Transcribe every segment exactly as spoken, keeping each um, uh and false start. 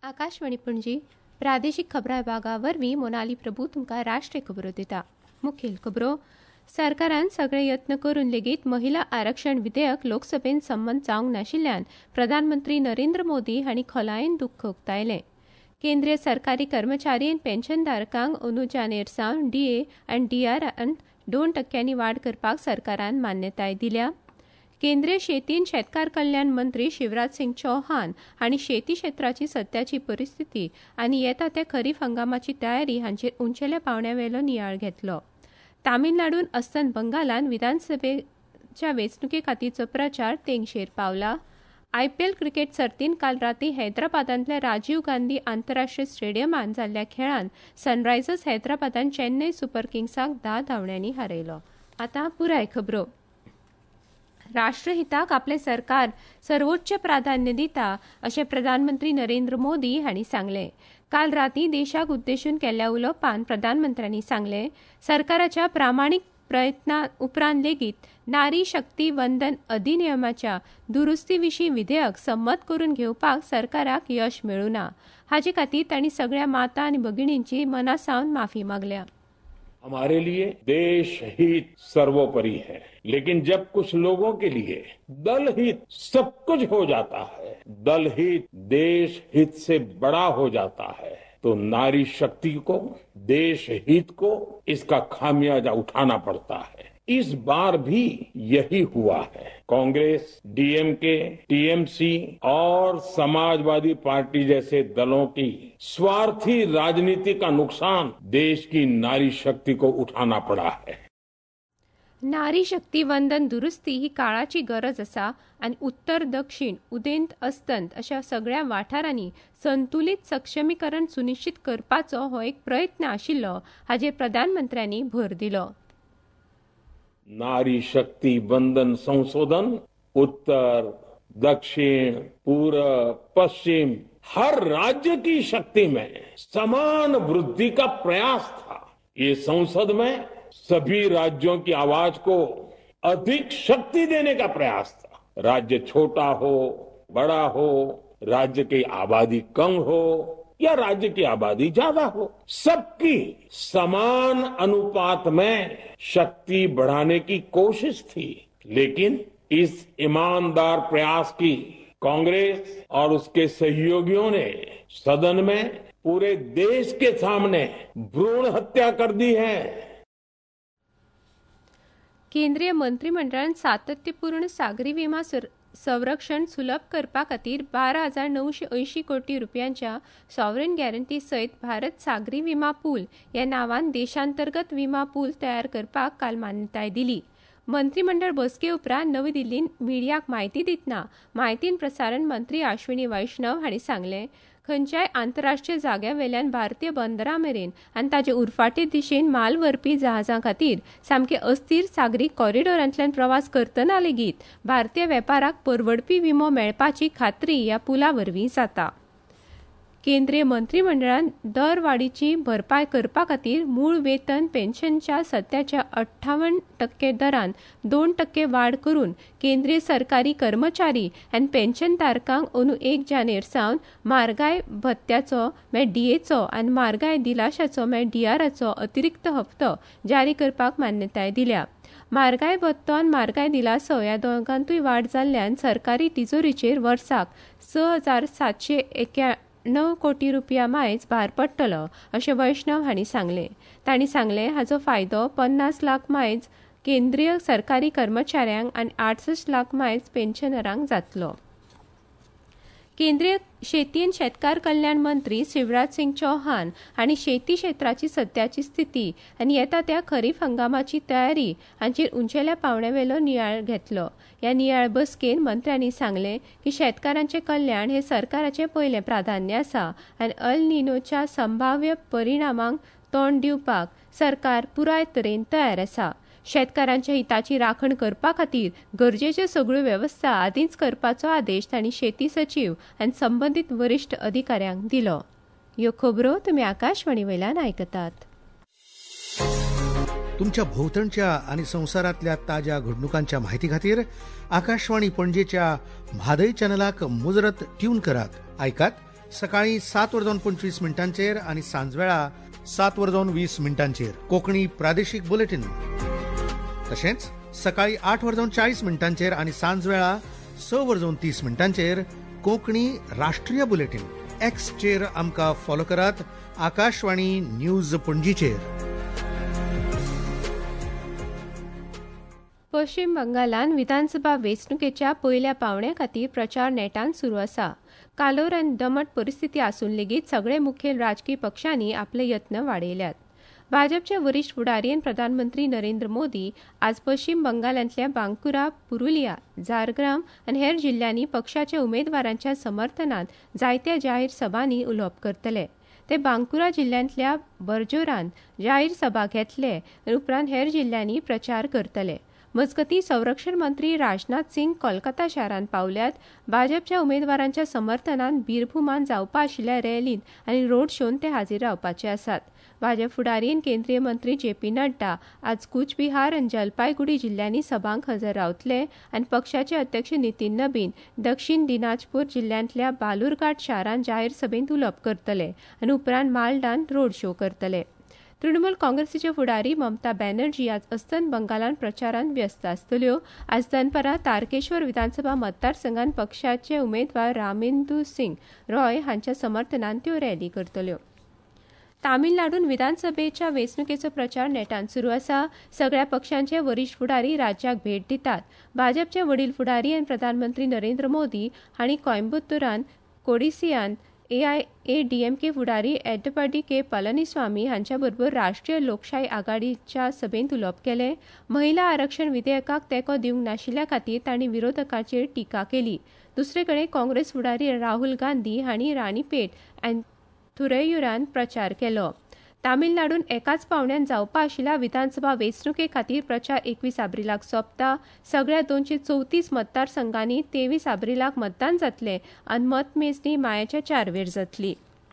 आकाशवाणी पणजी प्रादेशीक खबरां विभागा वरवीं मोनाली प्रभू तुमकां राष्ट्रीय खबरो दिता. मुखेल खबरो. सरकारान सगळे यत्न करून लेगीत महिला आरक्षण विधेयक लोकसभेत संमत जावंक नाशिल्ल्यान प्रधानमंत्री नरेंद्र मोदी हांणी खोलायेन दुख्ख उक्तायलें. केंद्रीय सरकारी कर्मचारी आनी पेन्शनधारकांक अंदू जानेर सावन डीए आनी डीआरांत दोन टक्क्यांनी वाड करपाक सरकारान मान्यताय दिल्या. केंद्रीय शेती आनी शेतकार कल्याण मंत्री शिवराज सिंग चौहान हांणी शेती क्षेत्राची सध्याची परिस्थिती आनी येता त्या खरीप हंगामाची तयारी हांचेर उंचेल्या पावंड्यावेलो नियाळ घेतलो. तामिळनाडून अस्तंत बंगालान विधानसभेच्या वेंचणुके खातीरचो प्रचार तेंगशेर पावला. आयपीएल क्रिकेट सर्तींत काल रातीं हैदराबादांतल्या राजीव गांधी आंतरराष्ट्रीय स्टेडियमांत जाल्ल्या खेळांत सनरायझर्स हैदराबादान चेन्नई सुपर किंग्साक धा धांवड्यांनी हारयलो. आतां पुराय खबरो. राष्ट्रहिताक आपले सरकार सर्वोच्च प्राधान्य दिता अशें प्रधानमंत्री नरेंद्र मोदी हांणी सांगलें. काल रातीं देशाक उद्देशून केल्ल्या उलोवपांत प्रधानमंत्र्यांनी सांगलें, सरकाराच्या प्रामाणीक प्रयत्नां उपरांत लेगीत नारी शक्ती वंदन अधिनियमाच्या दुरुस्ती विशीं विधेयक संमत करून घेवपाक सरकाराक यश मेळूं ना. हाचे खातीर तांणी सगळ्या माता आनी भगिनींची मनासावन माफी मागल्या. हमारे लिए देश हित सर्वोपरि है, लेकिन जब कुछ लोगों के लिए दल हित सब कुछ हो जाता है, दल हित देश हित से बड़ा हो जाता है, तो नारी शक्ति को, देश हित को इसका खामियाजा उठाना पड़ता है. इस बार भी यही हुआ है. कांग्रेस, डीएमके, टीएमसी और समाजवादी पार्टी जैसे दलों की स्वार्थी राजनीति का नुकसान देश की नारी शक्ति को उठाना पड़ा है. नारी शक्ती वंदन दुरुस्ती ही काळाची गरज आसा आनी उत्तर दक्षिण उदेंत अस्तंत अशा सगळ्या वाठारांनी संतुलीत सक्षमीकरण सुनिश्चित करपाचो हो एक प्रयत्न आशिल्लो हाचेर प्रधानमंत्र्यांनी भर दिलो. नारी शक्ति वंदन संशोधन उत्तर, दक्षिण, पूर्व, पश्चिम हर राज्य की शक्ति में समान वृद्धि का प्रयास था. ये संसद में सभी राज्यों की आवाज को अधिक शक्ति देने का प्रयास था. राज्य छोटा हो, बड़ा हो, राज्य की आबादी कम हो या राज्य की आबादी ज्यादा हो, सबकी समान अनुपात में शक्ति बढ़ाने की कोशिश थी. लेकिन इस ईमानदार प्रयास की कांग्रेस और उसके सहयोगियों ने सदन में पूरे देश के सामने भ्रूण हत्या कर दी है. केंद्रीय मंत्रिमंडळान सातत्यपूर्ण सागरी विमा संरक्षण सुलभ करपा खातीर बारा हजार णवशे अंयशी कोटी रुपयांच्या सॉवरेन गॅरंटी सयत भारत सागरी विमा पूल ह्या नांवान देशांतर्गत विमा पूल तयार करपाक काल मान्यताय दिली. मंत्रिमंडळ बसके उपरांत नवी दिल्लींत मिडियाक म्हायती दितना म्हायती आनी प्रसारण मंत्री अश्विनी वैष्णव हांणी सांगलें, खंयच्याय आंतरराष्ट्रीय जाग्यावेल्यान भारतीय बंदरां मेरेन आनी ताचे उरफाटे दिशेन माल व्हरपी जहाजां खातीर सामके अस्थीर सागरी कॉरिडॉरांतल्यान प्रवास करतना लेगीत भारतीय वेपाराक परवडपी विमो मेळपाची खात्री ह्या पुला वरवीं जाता. केंद्रीय मंत्रिमंडळान दर वाडीची भरपाय करपा खातीर मूळ वेतन पेन्शनच्या सध्याच्या अठ्ठावन्न टक्के दरान दोन टक्के वाड करून केंद्रीय सरकारी कर्मचारी आनी पेन्शनधारकांक अंदू एक जानेर सावन म्हारगाय भत्त्याचो म्हळ्यार डीएचो आनी म्हारगाय दिलाशाचो म्हळ्यार डीआराचो अतिरिक्त हप्तो जारी करपाक मान्यताय दिल्या. म्हारगाय भत्तो आनी म्हारगाय दिलासो ह्या दोगांतूय वाड जाल्ल्यान सरकारी तिजोरीचेर वर्साक स हजार सातशे एक्या णव कोटी रुपया मायज भार पडटलो अशें वैष्णव हांणी सांगलें. तांणी सांगलें, हाचो फायदो पन्नास लाख मायज केंद्रीय सरकारी कर्मचाऱ्यांक आनी आठसठ लाख मायज पेन्शनरांक जातलो. केंद्रीय शेती आनी शेतकार कल्याण मंत्री शिवराज सिंग चौहान हांणी शेती क्षेत्राची सध्याची स्थिती आनी येता त्या खरीप हंगामाची तयारी हांचेर उंचेल्या पावंड्यावेलो नियाळ घेतलो. ह्या नियाळ बसकेन मंत्र्यांनी सांगलें की शेतकारांचें कल्याण हें सरकाराचें पयलें प्राधान्य आसा आनी अल निनोच्या संभाव्य परिणामांक तोंड दिवपाक सरकार पुराय तरेन तयार आसा. शेतकारांच्या हिताची राखण करपा खातीर गरजेच्यो सगळ्यो वेवस्था आदींच करपाचो आदेश तांणी शेती सचीव आनी संबंदीत वरिश्ठ अधिकाऱ्यांक दिलो. ह्यो खबरो तुमी आकाशवाणी वयल्यान आयकतात. तुमच्या भोवतणच्या आनी संवसारांतल्या ताज्या घडणुकांच्या म्हायती खातीर आकाशवाणी पणजेच्या म्हादय चॅनलाक मुजरत ट्यून करात. आयकात सकाळी सात वरजावन पंचवीस मिनिटांचेर आणि सांजवेळा सात वरजावन वीस मिनिटांचेर कोंकणी प्रादेशीक बुलेटिन. तशेंच सकाळी आठ वरजावन चाळीस मिनिटांचेर आणि सांजवेळा स वरजावन तीस मिनिटांचेर कोंकणी राष्ट्रीय बुलेटिन. एक्सचेर आमकां फॉलो करात. आकाशवाणी न्यूज पणजीचेर. पश्चिम बंगालान विधानसभा वेंचणुकेच्या पयल्या पावण्या खातीर प्रचार नेटान सुरू आसा. कालोर आनी दमट परिस्थिती आसून लेगीत सगळे मुखेल राजकीय पक्षांनी आपले यत्न वाडयल्यात. भाजपचे वरिष्ठ फुडारी आनी प्रधानमंत्री नरेंद्र मोदी आज पश्चिम बंगालांतल्या बांकुरा, पुरुलिया, झारग्राम आनी हेर जिल्ल्यांनी पक्षाच्या उमेदवारांच्या समर्थनांत जायत्या जाहीर सभांनी उलोवप करतले. ते बांकुरा जिल्ल्यांतल्या बर्जोरान जाहीर सभा घेतले आनी उपरांत हेर जिल्ल्यांनी प्रचार करतले. मजगतीं संरक्षण मंत्री राजनाथ सिंग कोलकाता शारांत पावल्यात. भाजपच्या उमेदवारांच्या समर्थनांत बीरभूमान जावपा आशिल्ल्या रॅलींत आनी रोड शोन ते हाजीर रावपाचे आसात. भाजप फुडारी आनी केंद्रीय मंत्री जे पी नड्डा आज कुचबिहार आनी जलपायगुडी जिल्ल्यांनी सभांक हजर रावतले आनी पक्षाचे अध्यक्ष नितीन नबीन दक्षिण दिनाजपूर जिल्ल्यांतल्या बालुरघाट शारांत जाहीर सभेंत उलोवप करतले आनी उपरांत मालडान रोड शो करतले. तृणमूल काँग्रेसीचे फुडारी ममता बॅनर्जी आज अस्तंत बंगालान प्रचारांत व्यस्त आसतल्यो. आज दनपारां तारकेश्वर विधानसभा मतदारसंघात पक्षाचे उमेदवार रामेंदू सिंग रॉय हांच्या समर्थनान त्यो रॅली करतल्यो. तामिळनाडून विधानसभेच्या वेंचणुकेचो प्रचार नेटान सुरू आसा. सगळ्या पक्षांचे वरिष्ठ फुडारी राज्याक भेट दितात. भाजपचे वडील फुडारी आनी प्रधानमंत्री नरेंद्र मोदी हांणी कोयंबतुरान, कोडिसियांत एआयएडीएमके फुडारी एडपाडी के पळनीस्वामी हांच्या बरोबर राष्ट्रीय लोकशाय आघाडीच्या सभेंत उलोवप केले. महिला आरक्षण विधेयकाक तेंको दिवंक नाशिल्ल्या खातीर तांणी विरोधकांचेर टिका केली. दुसरे कडेन काँग्रेस फुडारी राहुल गांधी हांणी राणीपेट आनी थुरैयुरान प्रचार केलो. तामिळनाडून एकाच पावण्यान जावपा आशिल्ल्या विधानसभा वेंचणुके खातीर प्रचार एकवीस एप्रिलाक सोंपता. सगळ्या दोनशे चवतीस मतदारसंघांनी तेवीस एप्रिलाक मतदान जातले आनी मतमेजणी मायाच्या चार वेर जातली.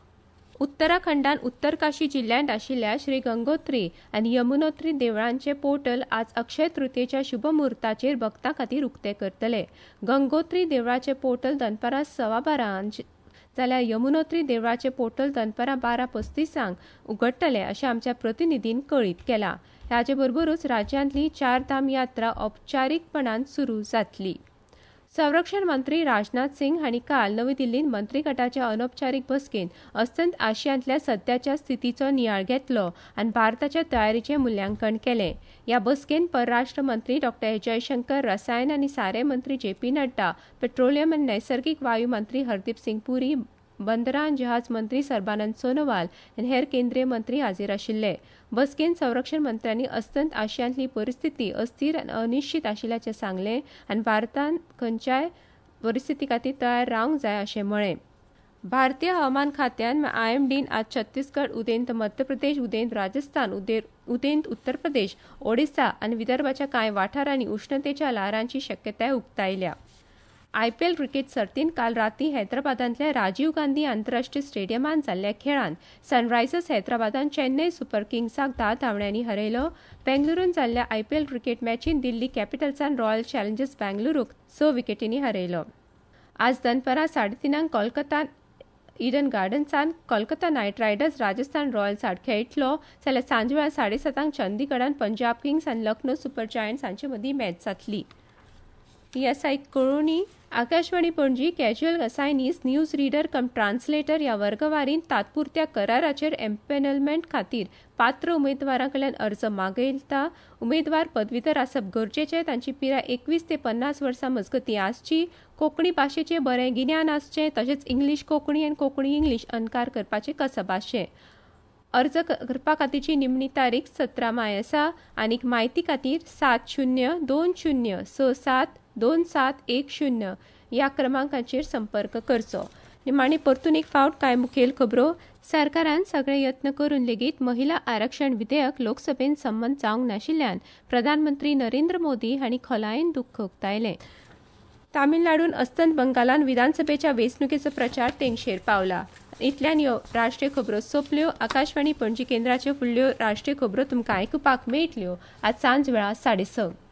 उत्तराखंडान उत्तर काशी जिल्ल्यांत आशिल्ल्या श्री गंगोत्री आनी यमुनोत्री देवळांचे पोर्टल आज अक्षय तृतीयेच्या शुभ मुहूर्ताचेर भक्तां खातीर उक्ते करतले. गंगोत्री देवळाचे पोर्टल दनपारां सवा बारांक जाल्यार यमुनोत्री देवळाचे पोर्टल दनपारां बारा पस्तीसांक उगडटले अशें आमच्या प्रतिनिधीन कळीत केलां. हाचे बरोबरूच राज्यांतली चार धाम यात्रा औपचारीकपणान सुरू जातली. संरक्षण मंत्री राजनाथ सिंग हांणी काल नवी दिल्लींत मंत्रीगटाच्या अनौपचारीक बसकेंत अस्तंत आशियांतल्या सध्याच्या स्थितीचो नियाळ घेतलो आनी भारताच्या तयारीचें मुल्यांकन केलें. ह्या बसकेंत परराष्ट्र मंत्री डॉ जयशंकर, रसायन आनी सारे मंत्री जे पी नड्डा, पेट्रोलियम आनी नैसर्गिक वायू मंत्री हरदीप सिंग पुरी, बंदरां आनी जहाज मंत्री सर्बानंद सोनोवाल आनी हेर केंद्रीय मंत्री हाजीर आशिल्ले. बसकेंत संरक्षण मंत्र्यांनी अस्तंत आशियांतली परिस्थिती अस्थिर आनी अनिश्चित आशिल्ल्याचें सांगलें आनी भारतान खंयच्याय परिस्थिती खातीर तयार रावंक जाय अशें म्हळें. भारतीय हवामान खात्यान आयएमडीन आज छत्तीसगड, उदेंत मध्य प्रदेश, उदेंत राजस्थान, उदेंत उत्तर प्रदेश, ओडिशा आनी विदर्भाच्या कांय वाठारांनी उश्णतेच्या ल्हारांची शक्यताय उक्तायल्या. आयपीएल क्रिकेट सर्तींत काल रातीं हैदराबादांतल्या राजीव गांधी आंतरराष्ट्रीय स्टेडियमांत जाल्ल्या खेळांत सनरायझर्स हैदराबादान चेन्नई सुपर किंग्साक धा धांवड्यांनी हरयलो. बेंगलुरूंत जाल्ल्या आयपीएल क्रिकेट मॅचींत दिल्ली कॅपिटल्सान रॉयल चॅलेंजर्स बेंगलुरूक स विकेटींनी हरयलो. आज दनपारां साडेतिनांक कोलकातात इडन गार्डन्सान Kolkata Knight Riders Rajasthan Royals आड खेळटलो जाल्यार सांजवेळा साडेसातांक चंदीगडान पंजाब किंग्स आनी लखनौ सुपर जायंट्स हांचे मदीं मॅच जातली. ही सायक कळोवणी Akashvani Panaji casual assignees news reader cum translator ह्या वर्गवारींत तात्पुरत्या कराराचेर एम्पेनलमेंट खातीर पात्र उमेदवारां कडल्यान अर्ज मागयता. उमेदवार पदवीधर आसप गरजेचें. तांची पिराय एकवीस ते पन्नास वर्सां मजगतीं आसची. कोंकणी भाशेचें बरें गिन्यान आसचें. तशेंच इंग्लीश कोंकणी आनी कोंकणी इंग्लीश अनकार करपाचें कसब आसचें. अर्ज करपा खातीरची निमणी तारीख सतरा माय आसा. आनीक म्हायती खातीर सात शुन्य दोन शुन्य स सात दोन सात एक शुन्य ह्या क्रमांकाचेर संपर्क करचो. निमाणी परतून एक फावट कांय मुखेल खबरो. सरकारान सगळे यत्न करून लेगीत महिला आरक्षण विधेयक लोकसभेत संमत जावंक नाशिल्ल्यान प्रधानमंत्री नरेंद्र मोदी हांणी खोलायेन दुख्ख उक्तायलें. तामिळनाडून अस्तंत बंगालान विधानसभेच्या वेंचणुकेचो प्रचार तेंगशेर पावला. इतल्यान ह्यो राष्ट्रीय खबरो सोंपल्यो. आकाशवाणी पणजी केंद्राच्यो फुडल्यो राष्ट्रीय खबरो तुमकां आयकुपाक मेळटल्यो आज सांज वेळा साडे स.